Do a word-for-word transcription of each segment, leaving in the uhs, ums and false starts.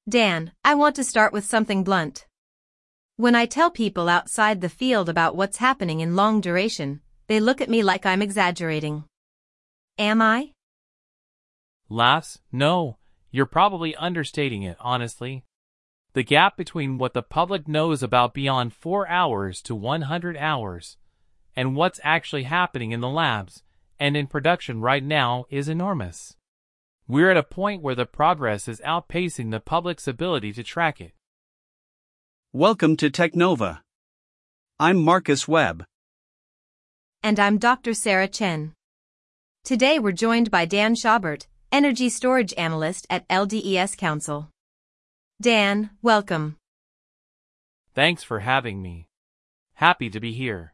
Dan, I want to start with something blunt. When I tell people outside the field about what's happening in long duration, they look at me like I'm exaggerating. Am I? Laughs, no, you're probably understating it, honestly. The gap between what the public knows about beyond four hours to one hundred hours and what's actually happening in the labs and in production right now is enormous. We're at a point where the progress is outpacing the public's ability to track it. Welcome to Technova. I'm Marcus Webb. And I'm Doctor Sarah Chen. Today we're joined by Dan Schaubert, Energy Storage Analyst at L D E S Council. Dan, welcome. Thanks for having me. Happy to be here.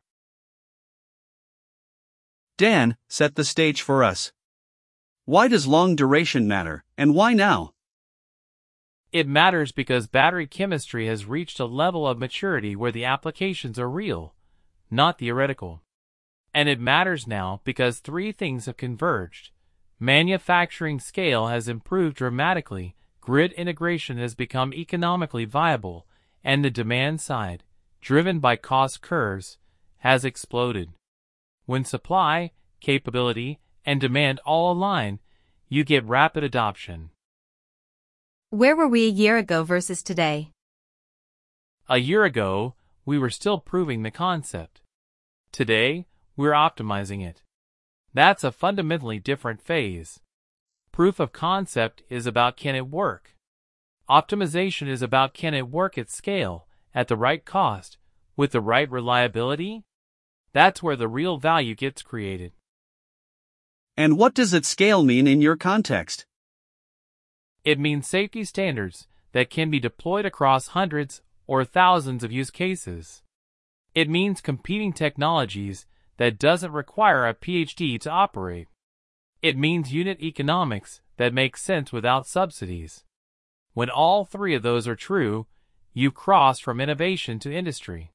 Dan, set the stage for us. Why does long duration matter, and why now? It matters because battery chemistry has reached a level of maturity where the applications are real, not theoretical. And it matters now because three things have converged. Manufacturing scale has improved dramatically, grid integration has become economically viable, and the demand side, driven by cost curves, has exploded. When supply, capability, and demand all align, you get rapid adoption. Where were we a year ago versus today? A year ago, we were still proving the concept. Today, we're optimizing it. That's a fundamentally different phase. Proof of concept is about can it work. Optimization is about can it work at scale, at the right cost, with the right reliability? That's where the real value gets created. And what does at scale mean in your context? It means safety standards that can be deployed across hundreds or thousands of use cases. It means competing technologies that doesn't require a P H D to operate. It means unit economics that make sense without subsidies. When all three of those are true, you cross from innovation to industry.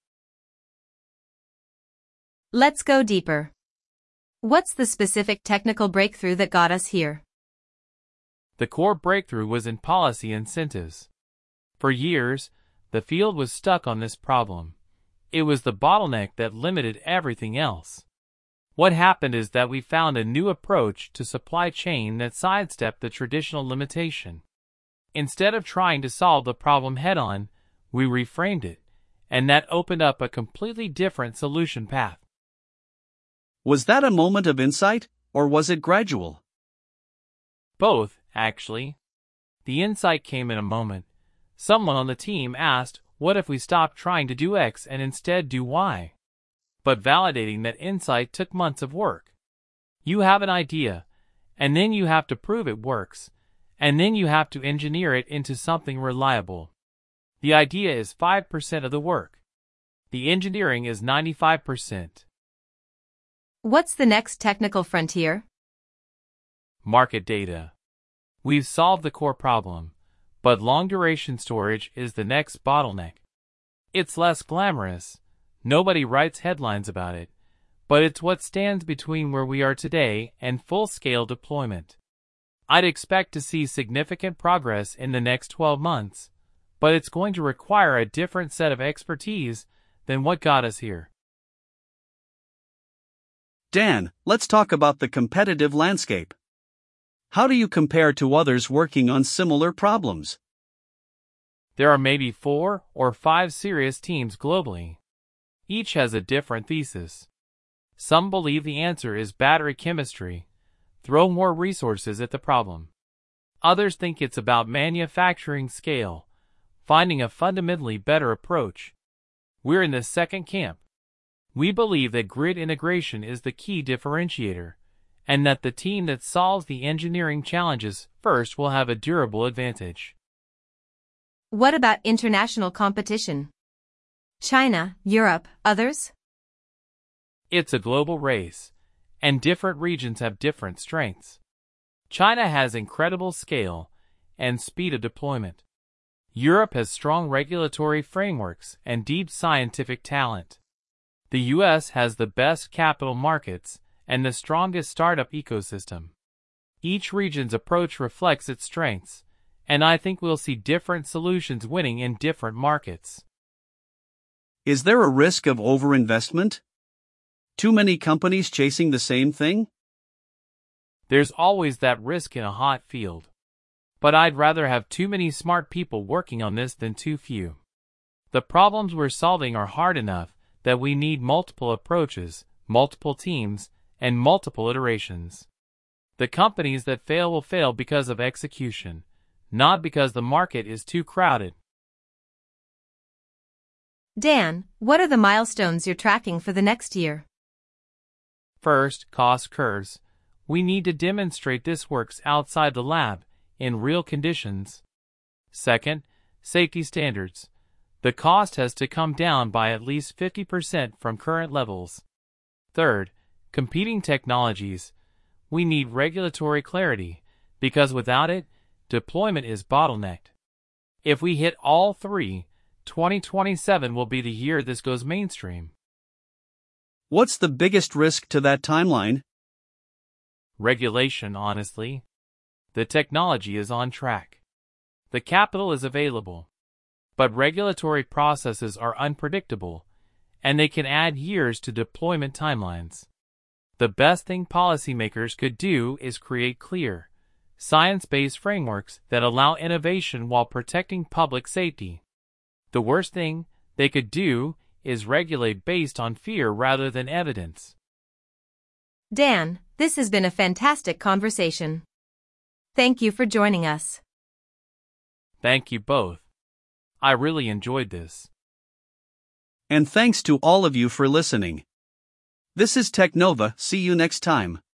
Let's go deeper. What's the specific technical breakthrough that got us here? The core breakthrough was in policy incentives. For years, the field was stuck on this problem. It was the bottleneck that limited everything else. What happened is that we found a new approach to supply chain that sidestepped the traditional limitation. Instead of trying to solve the problem head-on, we reframed it, and that opened up a completely different solution path. Was that a moment of insight, or was it gradual? Both, actually. The insight came in a moment. Someone on the team asked, what if we stopped trying to do X and instead do Y? But validating that insight took months of work. You have an idea, and then you have to prove it works, and then you have to engineer it into something reliable. The idea is five percent of the work. The engineering is ninety-five percent. What's the next technical frontier? Market data. We've solved the core problem, but long-duration storage is the next bottleneck. It's less glamorous. Nobody writes headlines about it, but it's what stands between where we are today and full-scale deployment. I'd expect to see significant progress in the next twelve months, but it's going to require a different set of expertise than what got us here. Dan, let's talk about the competitive landscape. How do you compare to others working on similar problems? There are maybe four or five serious teams globally. Each has a different thesis. Some believe the answer is battery chemistry. Throw more resources at the problem. Others think it's about manufacturing scale, finding a fundamentally better approach. We're in the second camp. We believe that grid integration is the key differentiator, and that the team that solves the engineering challenges first will have a durable advantage. What about international competition? China, Europe, others? It's a global race, and different regions have different strengths. China has incredible scale and speed of deployment. Europe has strong regulatory frameworks and deep scientific talent. The U S has the best capital markets and the strongest startup ecosystem. Each region's approach reflects its strengths, and I think we'll see different solutions winning in different markets. Is there a risk of overinvestment? Too many companies chasing the same thing? There's always that risk in a hot field. But I'd rather have too many smart people working on this than too few. The problems we're solving are hard enough that we need multiple approaches, multiple teams, and multiple iterations. The companies that fail will fail because of execution, not because the market is too crowded. Dan, what are the milestones you're tracking for the next year? First, cost curves. We need to demonstrate this works outside the lab, in real conditions. Second, safety standards. The cost has to come down by at least fifty percent from current levels. Third, competing technologies. We need regulatory clarity, because without it, deployment is bottlenecked. If we hit all three, twenty twenty-seven will be the year this goes mainstream. What's the biggest risk to that timeline? Regulation, honestly. The technology is on track. The capital is available. But regulatory processes are unpredictable, and they can add years to deployment timelines. The best thing policymakers could do is create clear, science-based frameworks that allow innovation while protecting public safety. The worst thing they could do is regulate based on fear rather than evidence. Dan, this has been a fantastic conversation. Thank you for joining us. Thank you both. I really enjoyed this. And thanks to all of you for listening. This is Technova. See you next time.